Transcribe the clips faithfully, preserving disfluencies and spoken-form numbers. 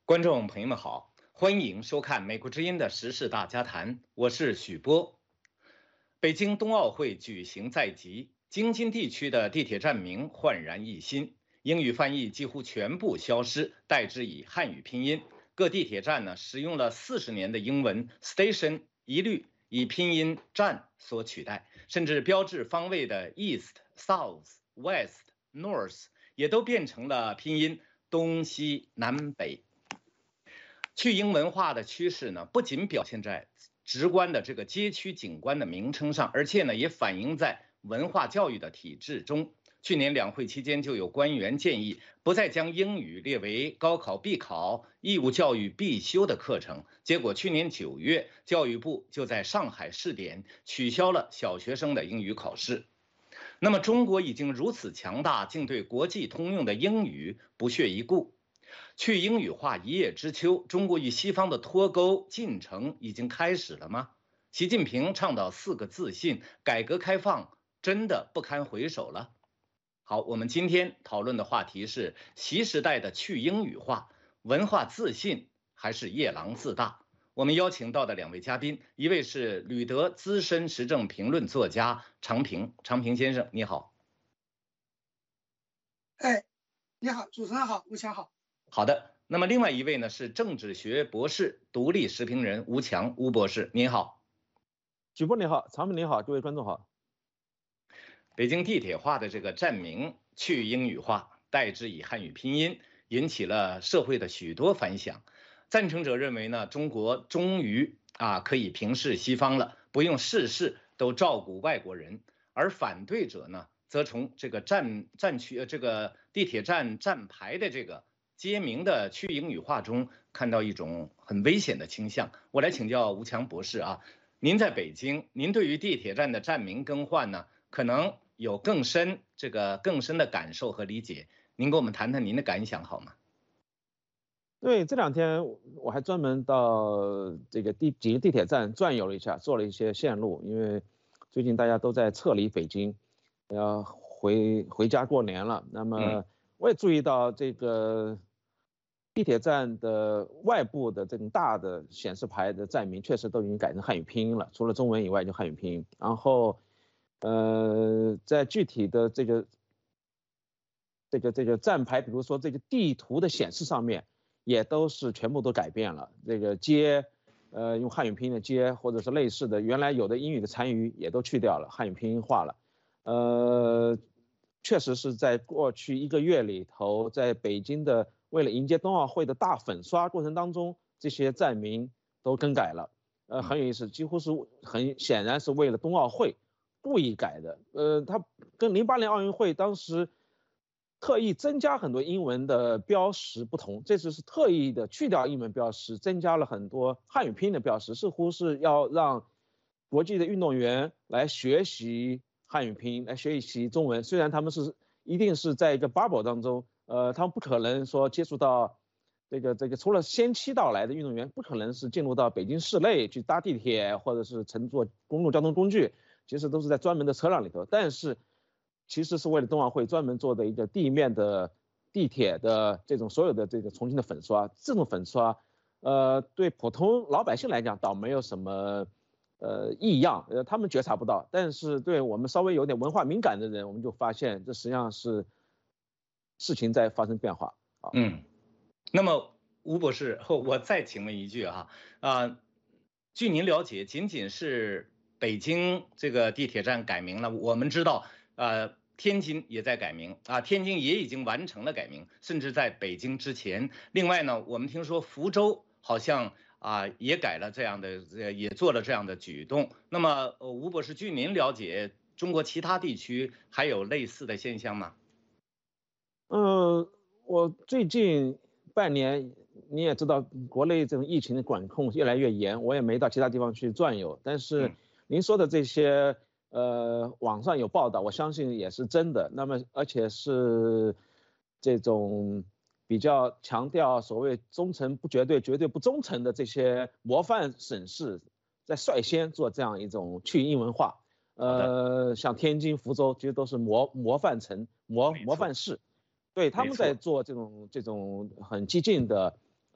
观众朋友们好，欢迎收看美国之音的时事大家谈，我是许波。北京冬奥会举行在即，京津地区的地铁站名焕然一新，英语翻译几乎全部消失，代之以汉语拼音。各地铁站呢，使用了四十年的英文 station 一律以拼音站所取代，甚至标志方位的 east、south、west、north 也都变成了拼音东西南北。去英文化的趋势呢，不仅表现在直观的这个街区景观的名称上，而且呢，也反映在文化教育的体制中。去年两会期间，就有官员建议不再将英语列为高考必考、义务教育必修的课程。结果去年九月，教育部就在上海试点取消了小学生的英语考试。那么，中国已经如此强大，竟对国际通用的英语不屑一顾。去英语化一叶知秋，中国与西方的脱钩进程已经开始了吗？习近平倡导四个自信，改革开放真的不堪回首了？好，我们今天讨论的话题是习时代的去英语化，文化自信还是夜郎自大？我们邀请到的两位嘉宾，一位是旅德资深时政评论作家常平，常平先生，你好。 哎，你好，主持人好，吴强好。 好的，那么另外一位呢是政治学博士、独立时评人吴强，吴博士，您好。 许波你好，常平你好，各位观众好。 北京地铁化的这个站名去英语化，代之以汉语拼音，引起了社会的许多反响。赞成者认为呢，中国终于啊可以平视西方了，不用事事都照顾外国人。而反对者呢，则从这个站站区呃这个地铁站站牌的这个街名的去英语化中看到一种很危险的倾向。我来请教吴强博士啊，您在北京，您对于地铁站的站名更换呢，可能有更深这个更深的感受和理解，您给我们谈谈您的感想好吗？ 对，这两天我还专门到这个地几个地铁站转悠了一下，做了一些线路，因为最近大家都在撤离北京，要回回家过年了。那么我也注意到这个地铁站的外部的这种大的显示牌的站名，确实都已经改成汉语拼音了，除了中文以外就汉语拼音。然后，呃，在具体的这个这个这个站牌，比如说这个地图的显示上面，也都是全部都改变了。这个街，呃，用汉语拼音的街，或者是类似的，原来有的英语的残余也都去掉了，汉语拼音化了。呃，确实是在过去一个月里头，在北京的为了迎接冬奥会的大粉刷过程当中，这些站名都更改了。呃，很有意思，几乎是很显然是为了冬奥会故意改的。呃，它跟零八年奥运会当时特意增加很多英文的标识不同，这次是特意的去掉英文标识，增加了很多汉语拼音的标识，似乎是要让国际的运动员来学习汉语拼音，来学习中文。虽然他们是一定是在一个 bubble 当中，呃，他们不可能说接触到这个这个除了先期到来的运动员，不可能是进入到北京市内去搭地铁或者是乘坐公共交通工具，其实都是在专门的车辆里头，但是其实是为了冬奥会专门做的一个地面的地铁的这种所有的这个重新的粉刷。这种粉刷，呃，对普通老百姓来讲倒没有什么呃异样，呃，他们觉察不到。但是对我们稍微有点文化敏感的人，我们就发现这实际上是事情在发生变化啊。 嗯，那么吴博士，我再请问一句啊，啊、呃，据您了解，仅仅是北京这个地铁站改名了，我们知道。呃，天津也在改名啊，天津也已经完成了改名，甚至在北京之前。另外呢，我们听说福州好像啊也改了这样的，也做了这样的举动。那么，呃，吴博士，据您了解，中国其他地区还有类似的现象吗？ 呃，我最近半年你也知道，国内这种疫情的管控越来越严，我也没到其他地方去转悠，但是您说的这些。呃，网上有报道，我相信也是真的。那么，而且是这种比较强调所谓忠诚不绝对、绝对不忠诚的这些模范省市，在率先做这样一种去英文化。呃，像天津、福州，其实都是模模范城、模模范市，对，他们在做这种这种很激进的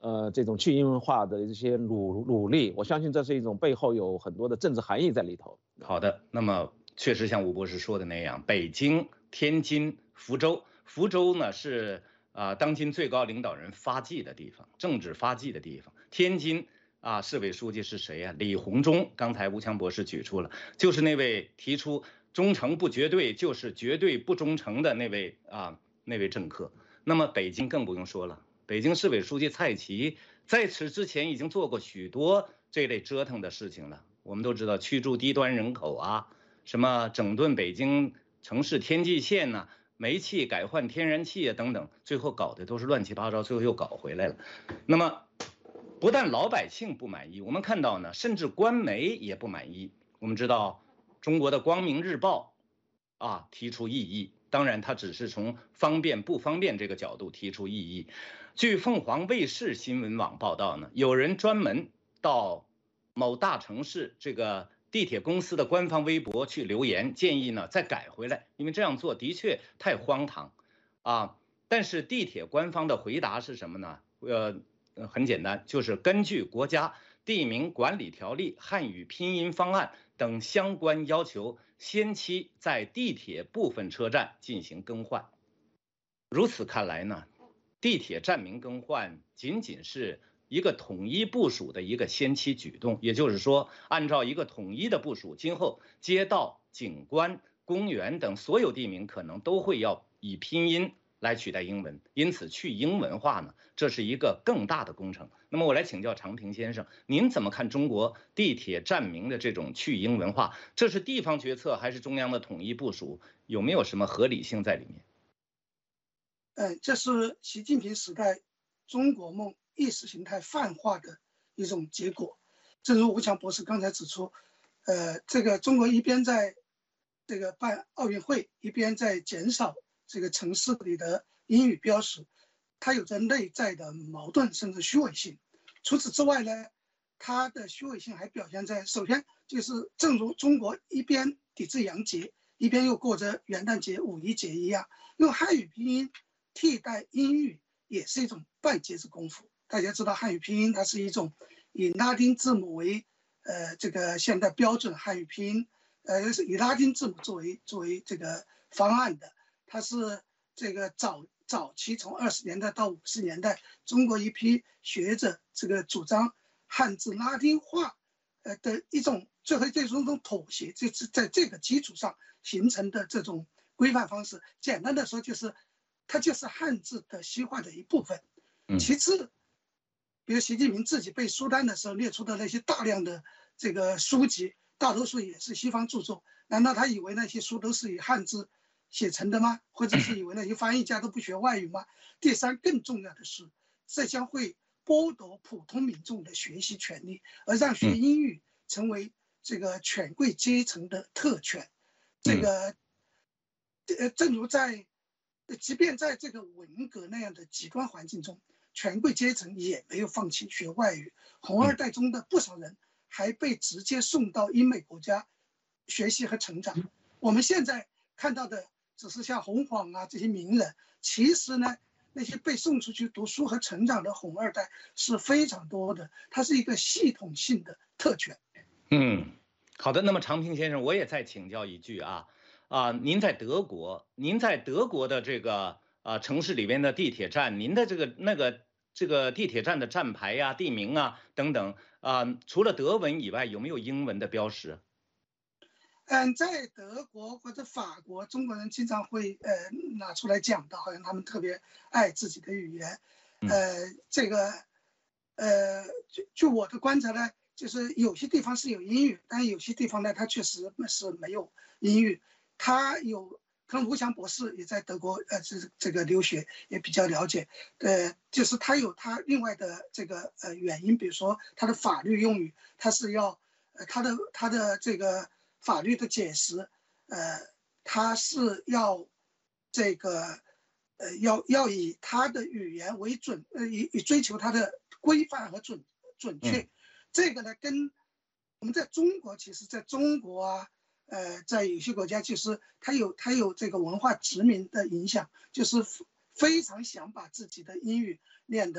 呃这种去英文化的这些努努力，我相信这是一种背后有很多的政治含义在里头。 好的，那么确实像吴博士说的那样，北京、天津、福州，福州呢是啊、呃、当今最高领导人发迹的地方，政治发迹的地方。天津啊，市委书记是谁呀、啊？李鸿忠，刚才吴强博士举出了，就是那位提出忠诚不绝对，就是绝对不忠诚的那位啊那位政客。那么北京更不用说了，北京市委书记蔡奇在此之前已经做过许多这类折腾的事情了。我们都知道驱逐低端人口啊，什么整顿北京城市天际线呐、啊，煤气改换天然气啊等等，最后搞的都是乱七八糟，最后又搞回来了。那么不但老百姓不满意，我们看到呢，甚至官媒也不满意。我们知道中国的光明日报啊提出异议，当然他只是从方便不方便这个角度提出异议。据凤凰卫视新闻网报道呢，有人专门到某大城市这个地铁公司的官方微博去留言，建议呢再改回来，因为这样做的确太荒唐啊。但是地铁官方的回答是什么呢？呃，很简单，就是根据国家地名管理条例、汉语拼音方案等相关要求，先期在地铁部分车站进行更换。如此看来呢，地铁站名更换仅仅是一个统一部署的一个先期举动，也就是说，按照一个统一的部署，今后街道、景观、公园等所有地名可能都会要以拼音来取代英文，因此去英文化呢，这是一个更大的工程。那么我来请教常平先生，您怎么看中国地铁站名的这种去英文化？这是地方决策还是中央的统一部署？有没有什么合理性在里面？ 嗯，这是习近平时代中国梦意识形态泛化的一种结果。正如吴强博士刚才指出，呃，这个中国一边在这个办奥运会，一边在减少这个城市里的英语标识，它有着内在的矛盾甚至虚伪性。除此之外呢，它的虚伪性还表现在，首先就是正如中国一边抵制洋节，一边又过着元旦节、五一节一样，用汉语拼音替代英语也是一种半截子功夫。大家知道汉语拼音它是一种以拉丁字母为呃这个现代标准汉语拼音，呃是以拉丁字母作为作为这个方案的。它是这个早早期从二十年代到五十年代，中国一批学者这个主张汉字拉丁化呃的一种最后这种种妥协，就是在这个基础上形成的这种规范方式。简单的说就是它就是汉字的西化的一部分。其次，比如习近平自己背书单的时候列出的那些大量的这个书籍，大多数也是西方著作。难道他以为那些书都是以汉字写成的吗？或者是以为那些翻译家都不学外语吗？第三，更重要的是，这将会剥夺普通民众的学习权利，而让学英语成为这个权贵阶层的特权。这个，呃，正如在即便在这个文革那样的极端环境中，权贵阶层也没有放弃学外语。红二代中的不少人还被直接送到英美国家学习和成长。我们现在看到的只是像洪晃啊这些名人，其实呢，那些被送出去读书和成长的红二代是非常多的，它是一个系统性的特权。 嗯，好的。那么常平先生，我也再请教一句啊。啊，您在德国，您在德国的这个啊城市里边的地铁站，您的这个那个这个地铁站的站牌呀、地名啊等等啊，除了德文以外，有没有英文的标识？ 嗯，在德国或者法国，中国人经常会呃拿出来讲的，好像他们特别爱自己的语言。呃，这个呃，据据我的观察呢，就是有些地方是有英语，但有些地方呢，它确实是没有英语。他有，可能吴强博士也在德国，呃，这这个留学也比较了解，呃，就是他有他另外的这个呃原因，比如说他的法律用语，他是要，呃，他的他的这个法律的解释，呃，他是要这个，呃，要要以他的语言为准，呃，以以追求他的规范和准准确，嗯、这个呢，跟我们在中国，其实在中国啊。呃，在有些国家，其实它有它有这个文化殖民的影响，就是非常想把自己的英语练得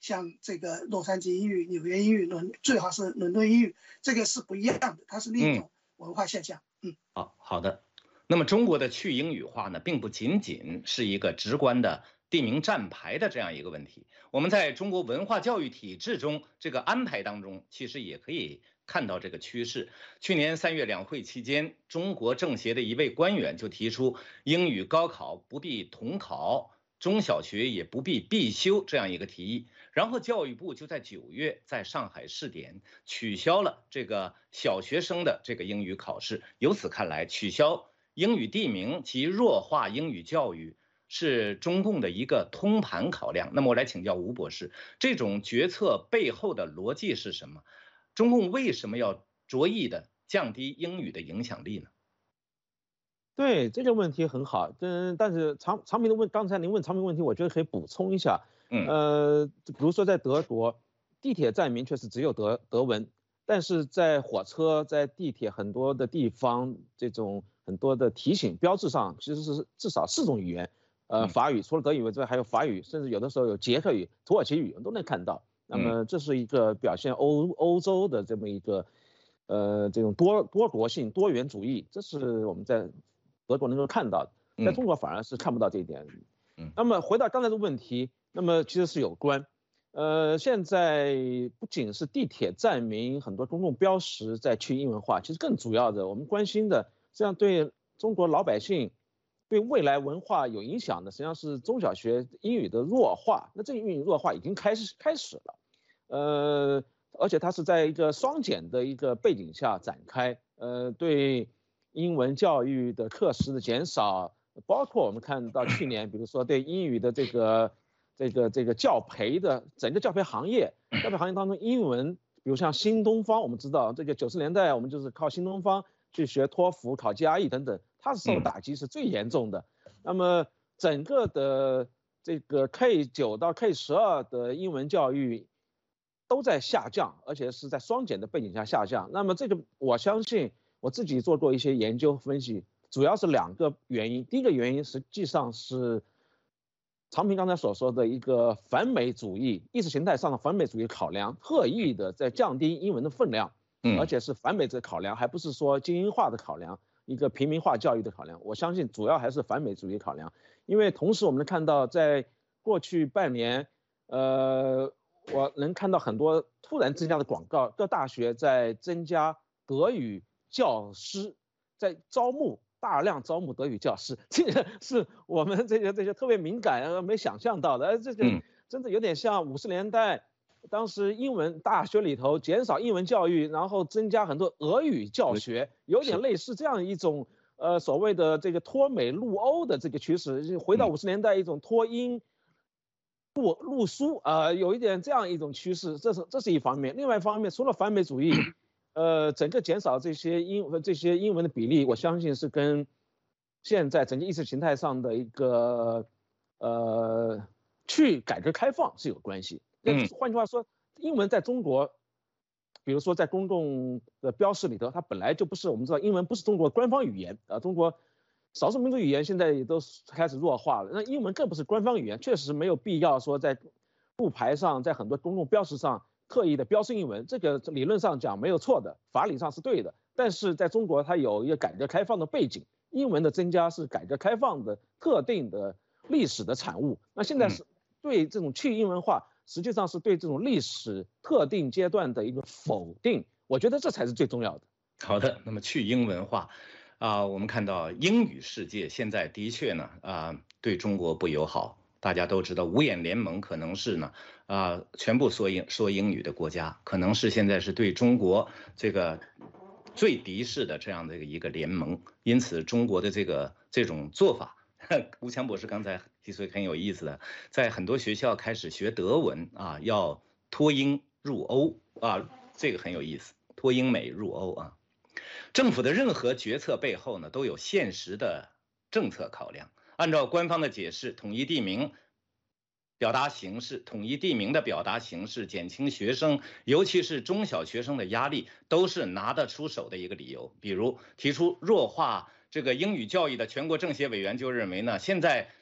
像这个洛杉矶英语、纽约英语、伦最好是伦敦英语，这个是不一样的，它是另一种文化现象。嗯， 好好的。那么中国的去英语化呢，并不仅仅是一个直观的地名站牌的这样一个问题，我们在中国文化教育体制中这个安排当中，其实也可以看到这个趋势。去年三月两会期间，中国政协的一位官员就提出，英语高考不必统考，中小学也不必必修这样一个提议。然后教育部就在九月在上海试点取消了这个小学生的这个英语考试。由此看来，取消英语地名及弱化英语教育是中共的一个通盘考量。那么我来请教吴博士，这种决策背后的逻辑是什么？中共为什么要着意的降低英语的影响力呢？ 对，这个问题很好，嗯，但是常常平的问，刚才您问常平问题，我觉得可以补充一下。 嗯， 呃，比如说在德国，地铁站名确实只有德德文，但是在火车、在地铁很多的地方，这种很多的提醒标志上，其实是至少四种语言，呃，法语除了德语之外还有法语，甚至有的时候有捷克语、土耳其语都能看到。那么这是一个表现欧欧洲的这么一个，呃，这种多多国性、多元主义，这是我们在德国能够看到的，在中国反而是看不到这一点。 嗯， 那么回到刚才的问题，那么其实是有关，呃，现在不仅是地铁站名，很多公共标识在去英文化，其实更主要的，我们关心的，这样对中国老百姓、对未来文化有影响的，实际上是中小学英语的弱化。那这个英语弱化已经开始开始了，呃，而且它是在一个双减的一个背景下展开，呃，对英文教育的课时的减少，包括我们看到去年，比如说对英语的这个这个这个教培的整个教培行业，教培行业当中英文，比如像新东方，我们知道这个九十年代我们就是靠新东方去学托福、考 G R E 等等，它是受打击是最严重的。那么整个的这个 K 九到 K 十二的英文教育都在下降，而且是在双减的背景下下降。那么这个我相信我自己做过一些研究分析，主要是两个原因。第一个原因实际上是常平刚才所说的一个反美主义、意识形态上的反美主义考量，特意的在降低英文的分量，而且是反美的考量，还不是说精英化的考量，一个平民化教育的考量。我相信主要还是反美主义考量，因为同时我们能看到，在过去半年，呃。我能看到很多突然增加的广告，各大学在增加德语教师，在招募大量招募德语教师，这个是我们这些这些特别敏感没想象到的，呃，这个真的有点像五十年代，当时英文大学里头减少英文教育，然后增加很多俄语教学，有点类似这样一种呃所谓的这个脱美入欧的这个趋势，回到五十年代一种脱英。入入书啊、呃，有一点这样一种趋势，这是这是一方面。另外一方面，除了反美主义，呃，整个减少这些英这些英文的比例，我相信是跟现在整个意识形态上的一个呃去改革开放是有关系。嗯，换句话说，英文在中国，比如说在公共的标识里头，它本来就不是我们知道英文不是中国官方语言啊、呃，中国。少数民族语言现在也都开始弱化了，那英文更不是官方语言，确实没有必要说在路牌上，在很多公共标识上特意的标示英文，这个理论上讲没有错的，法理上是对的。但是在中国，它有一个改革开放的背景，英文的增加是改革开放的特定的历史的产物。那现在是对这种去英文化，实际上是对这种历史特定阶段的一个否定，我觉得这才是最重要的。 好的，那么去英文化。啊，我们看到英语世界现在的确呢，啊，对中国不友好。大家都知道，五眼联盟可能是呢，啊，全部说英说英语的国家，可能是现在是对中国这个最敌视的这样的一个联盟。因此，中国的这个这种做法，吴强博士刚才提出很有意思的，在很多学校开始学德文啊，要脱英入欧啊，这个很有意思，脱英美入欧啊。政府的任何决策背后呢，都有现实的政策考量。按照官方的解释，统一地名表达形式，统一地名的表达形式，减轻学生，尤其是中小学生的压力，都是拿得出手的一个理由。比如提出弱化这个英语教育的全国政协委员就认为呢，现在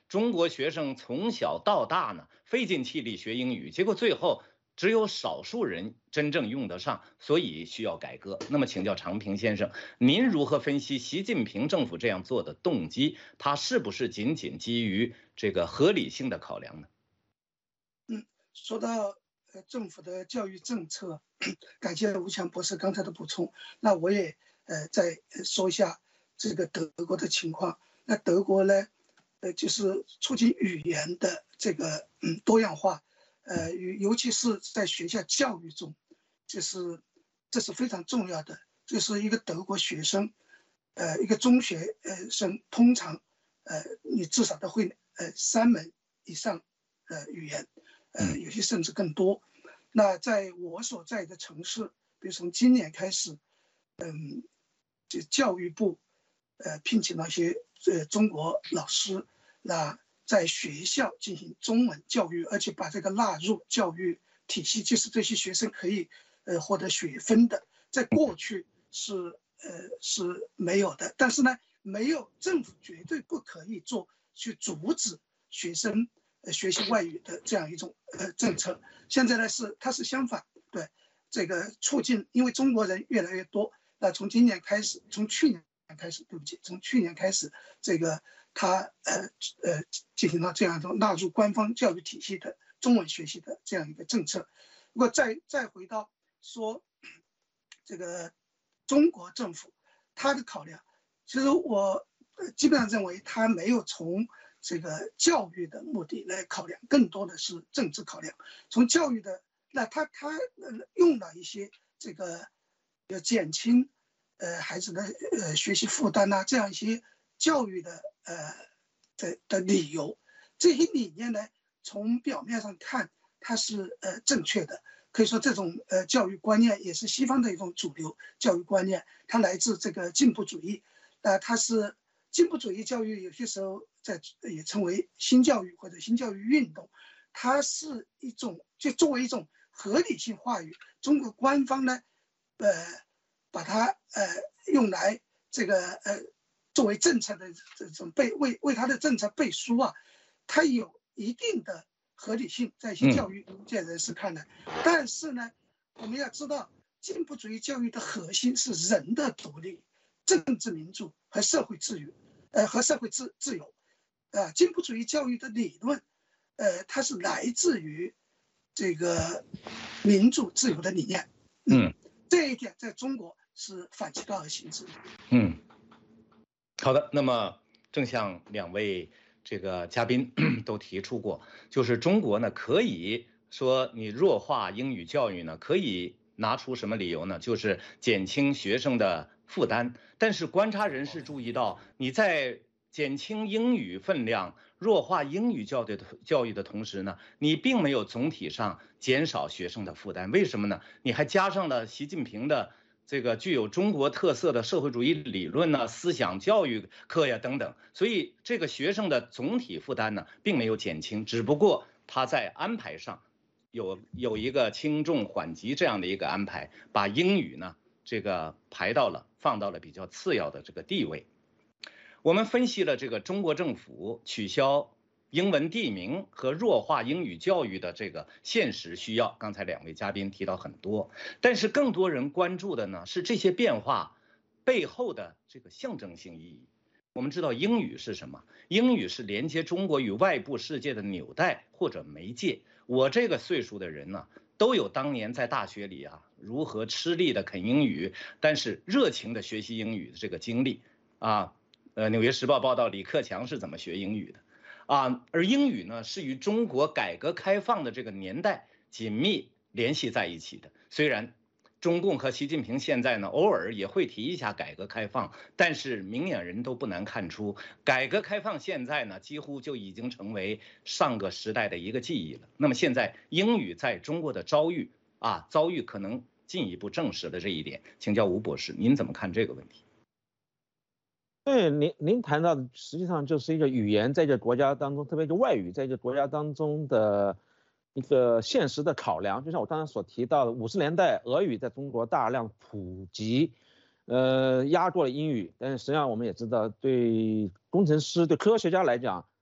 中国学生从小到大呢费尽气力学英语，结果最后只有少数人真正用得上，所以需要改革。那么请教常平先生，您如何分析习近平政府这样做的动机？他是不是仅仅基于这个合理性的考量呢？ 嗯，说到呃政府的教育政策，感谢吴强博士刚才的补充。那我也呃再说一下这个德国的情况。那德国呢，呃就是促进语言的这个嗯多样化。呃，尤其是在学校教育中，就是这是非常重要的。就是一个德国学生，呃，一个中学呃生，通常，呃，你至少都会呃三门以上呃语言，呃，有些甚至更多。那在我所在的城市，比如从今年开始，嗯，就教育部呃聘请了一些呃中国老师，那在学校进行中文教育，而且把这个纳入教育体系，就是这些学生可以呃获得学分的，在过去是呃是没有的。但是呢，没有政府绝对不可以做去阻止学生呃学习外语的这样一种呃政策。现在呢是它是相反，对这个促进，因为中国人越来越多，那从今年开始，从去年开始，对不起，从去年开始，这个。他呃呃进行了这样一种纳入官方教育体系的中文学习的这样一个政策。如果再再回到说这个中国政府他的考量，其实我基本上认为他没有从这个教育的目的来考量，更多的是政治考量。从教育的，那他他用了一些这个要减轻呃孩子的呃学习负担呐，这样一些教育的呃的的理由，这些理念呢，从表面上看它是呃正确的，可以说这种呃教育观念也是西方的一种主流教育观念，它来自这个进步主义，呃，它是进步主义教育，有些时候在也称为新教育或者新教育运动，它是一种就作为一种合理性话语，中国官方呢，呃，把它呃用来这个呃。作为政策的这种背为为他的政策背书啊，它有一定的合理性，在一些教育界人士看来。嗯、但是呢，我们要知道，进步主义教育的核心是人的独立、政治民主和社会自由，呃，和社会自自由。呃，进步主义教育的理论，呃，它是来自于这个民主自由的理念。嗯，这一点在中国是反其道而行之。 嗯。好的，那么正像两位这个嘉宾都提出过，就是中国呢可以说你弱化英语教育呢，可以拿出什么理由呢？就是减轻学生的负担。但是观察人士注意到，你在减轻英语分量、弱化英语教育的教育的同时呢，你并没有总体上减少学生的负担。为什么呢？你还加上了习近平的这个具有中国特色的社会主义理论呢、思想教育课呀等等，所以这个学生的总体负担呢，并没有减轻，只不过他在安排上有有一个轻重缓急这样的一个安排，把英语呢这个排到了放到了比较次要的这个地位。我们分析了这个中国政府取消英文地名和弱化英语教育的这个现实需要，刚才两位嘉宾提到很多，但是更多人关注的呢是这些变化背后的这个象征性意义。我们知道英语是什么？英语是连接中国与外部世界的纽带或者媒介。我这个岁数的人呢，都有当年在大学里啊如何吃力的啃英语，但是热情的学习英语的这个经历啊。呃，《纽约时报》报道李克强是怎么学英语的。啊，而英语呢是与中国改革开放的这个年代紧密联系在一起的。虽然中共和习近平现在呢偶尔也会提一下改革开放，但是明眼人都不难看出，改革开放现在呢几乎就已经成为上个时代的一个记忆了。那么现在英语在中国的遭遇啊遭遇可能进一步证实了这一点，请教吴博士，您怎么看这个问题？ 对，您您谈到的实际上就是一个语言在这个国家当中，特别是外语在这个国家当中的一个现实的考量。就像我刚才所提到的，五十年代俄语在中国大量普及，呃，压过了英语。但是实际上我们也知道，对工程师、对科学家来讲，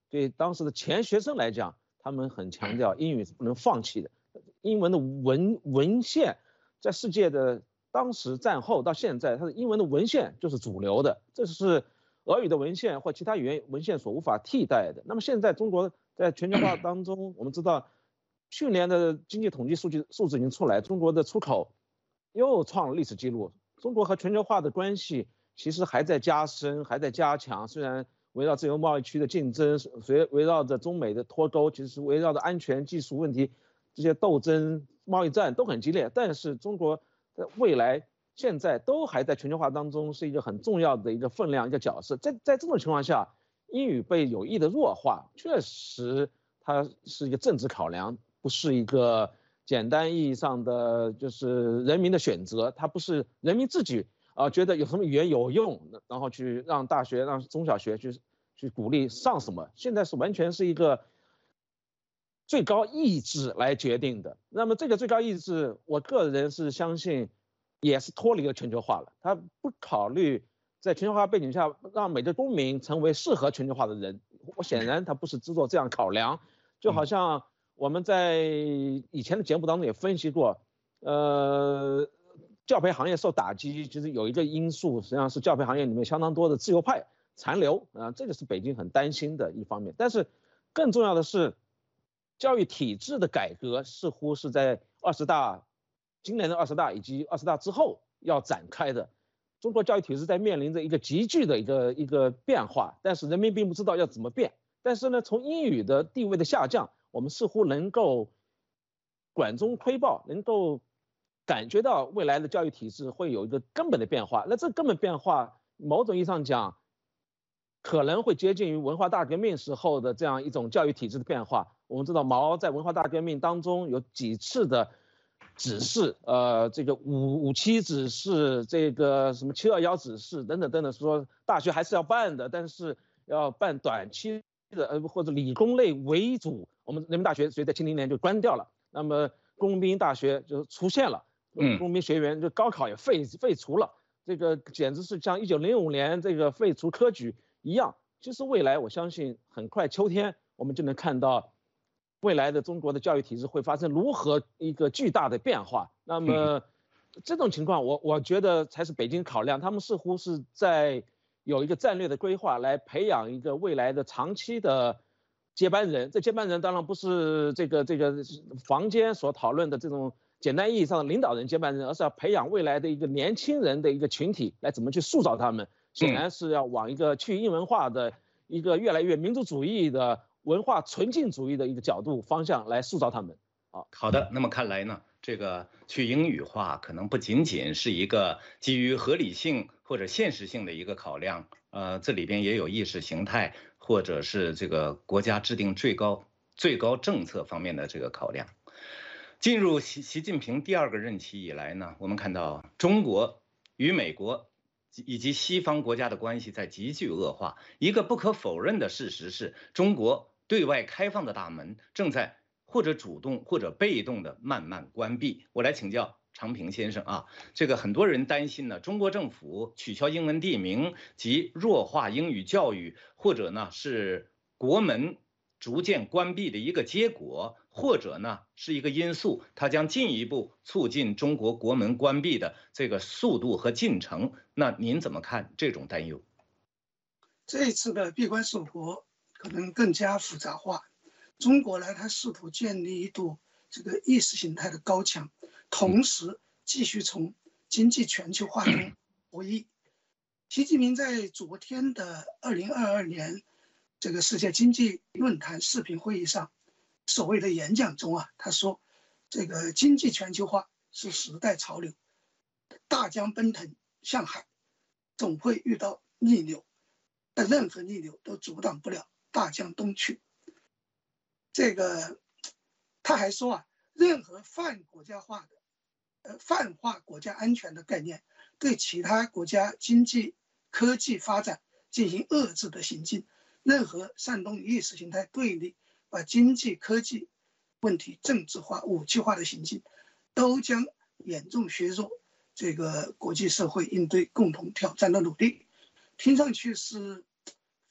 对当时的前学生来讲，他们很强调英语是不能放弃的。英文的文文献在世界的当时战后到现在，它的英文的文献就是主流的，这是俄语的文献或其他语言文献所无法替代的。那么现在中国在全球化当中，我们知道去年的经济统计数据数字已经出来，中国的出口又创了历史记录。中国和全球化的关系其实还在加深，还在加强。虽然围绕自由贸易区的竞争，随围绕着中美的脱钩，其实围绕着安全技术问题，这些斗争、贸易战都很激烈。但是中国的未来现在都还在全球化当中是一个很重要的一个分量、一个角色。在在这种情况下，英语被有意的弱化，确实它是一个政治考量，不是一个简单意义上的就是人民的选择，它不是人民自己啊、呃、觉得有什么语言有用，然后去让大学、让中小学去去鼓励上什么。现在是完全是一个最高意志来决定的。那么这个最高意志，我个人是相信，也是脱离了全球化了。他不考虑在全球化背景下让每个公民成为适合全球化的人。我显然他不是只做这样考量，就好像我们在以前的节目当中也分析过，呃，教培行业受打击，其实有一个因素，实际上是教培行业里面相当多的自由派残留啊，这个是北京很担心的一方面。但是更重要的是，教育体制的改革似乎是在二十大、今年的二十大以及二十大之后要展开的。中国教育体制在面临着一个急剧的一个一个变化，但是人民并不知道要怎么变。但是呢，从英语的地位的下降，我们似乎能够管中窥豹，能够感觉到未来的教育体制会有一个根本的变化。那这根本变化，某种意义上讲，可能会接近于文化大革命时候的这样一种教育体制的变化。我们知道毛在文化大革命当中有几次的指示，呃，这个五五七指示，这个什么七二幺指示等等等等，说大学还是要办的，但是要办短期的，呃，或者理工类为主。我们人民大学所以在七零年就关掉了，那么工兵大学就出现了，工兵学员就高考也废废除了，这个简直是像一九零五年这个废除科举一样。其实未来我相信很快秋天我们就能看到未来的中国的教育体制会发生如何一个巨大的变化。那么这种情况我我觉得才是北京考量，他们似乎是在有一个战略的规划来培养一个未来的长期的接班人。这接班人当然不是这个这个坊间所讨论的这种简单意义上的领导人接班人，而是要培养未来的一个年轻人的一个群体，来怎么去塑造他们。显然是要往一个去英文化的一个越来越民族主义的文化纯净主义的一个角度方向来塑造他们。啊， 好的，那么看来呢，这个去英语化可能不仅仅是一个基于合理性或者现实性的一个考量，呃，这里边也有意识形态或者是这个国家制定最高最高政策方面的这个考量。进入习习近平第二个任期以来呢，我们看到中国与美国以及西方国家的关系在急剧恶化。一个不可否认的事实是，中国对外开放的大门正在或者主动或者被动的慢慢关闭。我来请教常平先生啊，这个很多人担心呢，中国政府取消英文地名及弱化英语教育，或者呢是国门逐渐关闭的一个结果，或者呢是一个因素，它将进一步促进中国国门关闭的这个速度和进程。那您怎么看这种担忧？ 这一次的闭关锁国可能更加复杂化。中国呢，它试图建立一堵这个意识形态的高墙，同时继续从经济全球化中博弈。习近平在昨天的二零二二年这个世界经济论坛视频会议上所谓的演讲中啊，他说，这个经济全球化是时代潮流，大江奔腾向海，总会遇到逆流，但任何逆流都阻挡不了大江东去。这个他还说啊，任何泛国家化的、呃泛化国家安全的概念，对其他国家经济科技发展进行遏制的行径，任何煽动意识形态对立、把经济科技问题政治化、武器化的行径，都将严重削弱这个国际社会应对共同挑战的努力。听上去是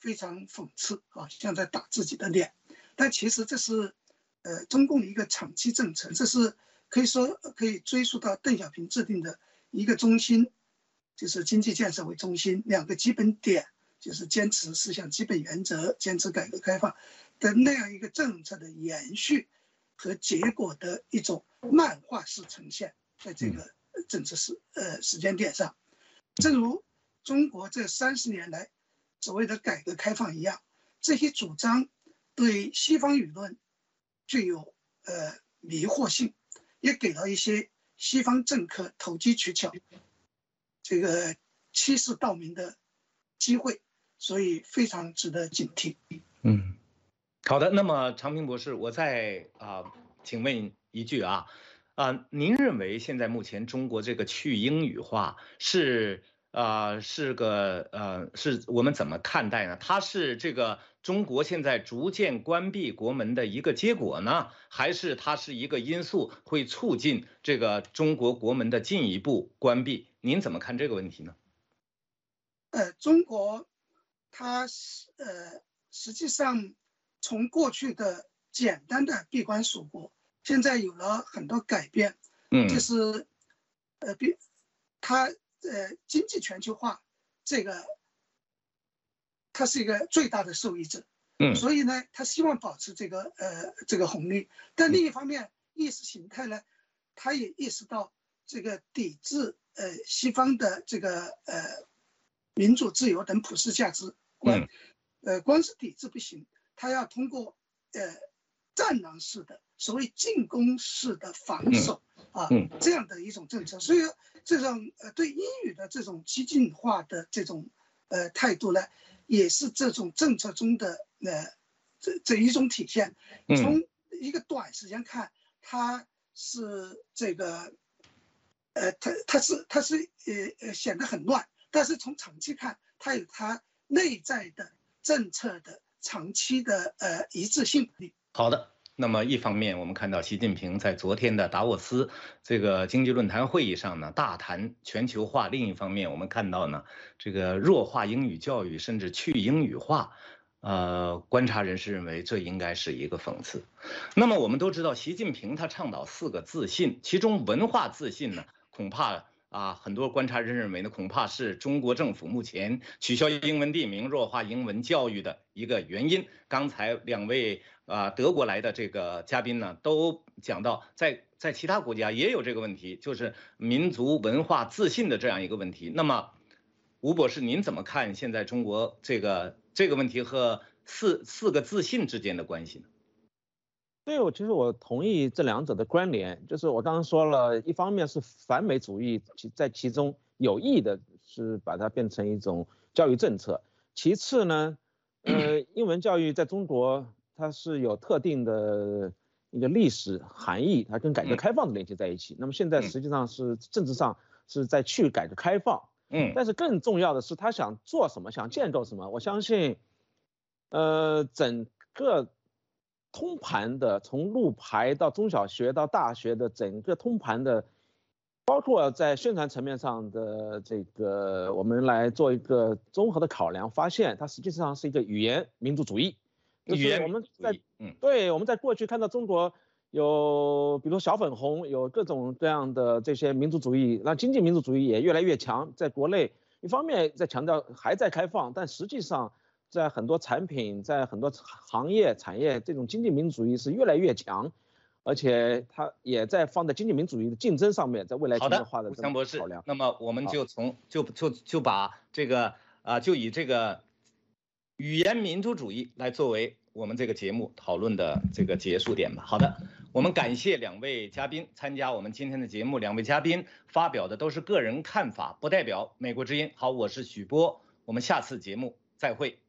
非常讽刺啊，像在打自己的脸。但其实这是呃中共的一个长期政策，这是可以说可以追溯到邓小平制定的一个中心，就是经济建设为中心，两个基本点，就是坚持四项基本原则，坚持改革开放的那样一个政策的延续和结果的一种漫画式呈现，在这个政治时呃时间点上，正如中国这三十年来所谓的改革开放一样，这些主张对西方舆论具有呃迷惑性，也给了一些西方政客投机取巧、这个欺世盗名的机会，所以非常值得警惕。 嗯，好的。那么常平博士，我再啊、呃，请问一句啊，啊、呃，您认为现在目前中国这个去英语化是？呃，是个呃，是我们怎么看待呢？它是这个中国现在逐渐关闭国门的一个结果呢，还是它是一个因素会促进这个中国国门的进一步关闭？您怎么看这个问题呢？ 呃，中国它呃实际上从过去的简单的闭关锁国，现在有了很多改变， 嗯， 就是呃，比它。呃，经济全球化，这个它是一个最大的受益者， 嗯， 所以呢，他希望保持这个呃这个红利。但另一方面，意识形态呢，他也意识到这个抵制呃西方的这个呃民主自由等普世价值观， 嗯、 呃，光是抵制不行，他要通过呃战狼式的所谓进攻式的防守。 嗯啊，这样的一种政策，所以这种呃对英语的这种激进化的这种呃态度呢，也是这种政策中的呃这这一种体现。从一个短时间看，它是这个呃它它是它是呃呃显得很乱，但是从长期看，它有它内在的政策的长期的呃一致性。 好的。那么一方面，我们看到习近平在昨天的达沃斯这个经济论坛会议上呢，大谈全球化；另一方面，我们看到呢，这个弱化英语教育，甚至去英语化。呃，观察人士认为这应该是一个讽刺。那么我们都知道，习近平他倡导四个自信，其中文化自信呢，恐怕啊，很多观察人认为呢，恐怕是中国政府目前取消英文地名、弱化英文教育的一个原因。刚才两位啊德国来的这个嘉宾呢，都讲到在在其他国家也有这个问题，就是民族文化自信的这样一个问题。那么，吴博士，您怎么看现在中国这个这个问题和四四个自信之间的关系呢？ 对，我其实我同意这两者的关联，就是我刚刚说了，一方面是反美主义其在其中有意的是把它变成一种教育政策，其次呢，呃，英文教育在中国它是有特定的一个历史含义，它跟改革开放的联系在一起。那么现在实际上是政治上是在去改革开放， 嗯， 但是更重要的是他想做什么，想建构什么。我相信，呃，整个通盘的，从路牌到中小学到大学的整个通盘的，包括在宣传层面上的这个，我们来做一个综合的考量，发现它实际上是一个语言民族主义。 语言我们在嗯， 对我们在过去看到中国有，比如说小粉红，有各种各样的这些民族主义，那经济民族主义也越来越强，在国内一方面在强调还在开放，但实际上在很多产品，在很多行业产业，这种经济民主主义是越来越强，而且它也在放在经济民主主义的竞争上面，在未来全球化的这么考量。 那么我们就从就就就把这个啊、呃，就以这个语言民族主义来作为我们这个节目讨论的这个结束点吧。好的，我们感谢两位嘉宾参加我们今天的节目，两位嘉宾发表的都是个人看法，不代表美国之音。好，我是许波，我们下次节目再会。